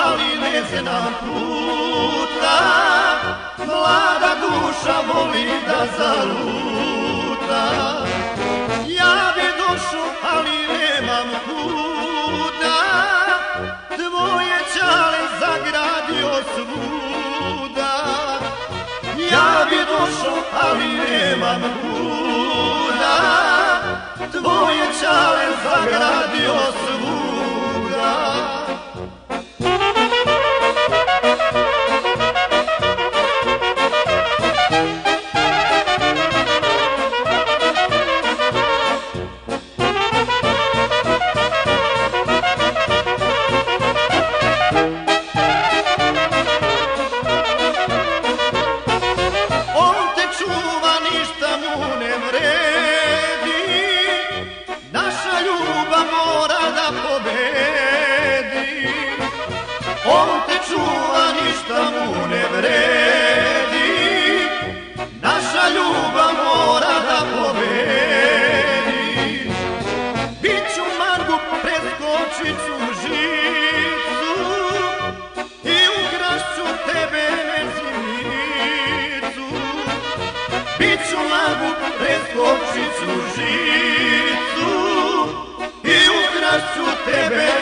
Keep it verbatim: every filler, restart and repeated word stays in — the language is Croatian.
ali ne znam puta. Mlada duša voli da zaluta. Ja bi došao, ali nemam kuda. Tvoje čale zagradio svuda. Ja bi došao, ali nemam kuda. Tvoje čale zagradio svuda. On te čuva, ništa mu ne vredi. Naša ljubav mora da pobedi. Biću mangup, preskočit ću žicu i ukrašću tebe nezimicu. Biću mangup, preskočit ću žicu i ukrašću tebe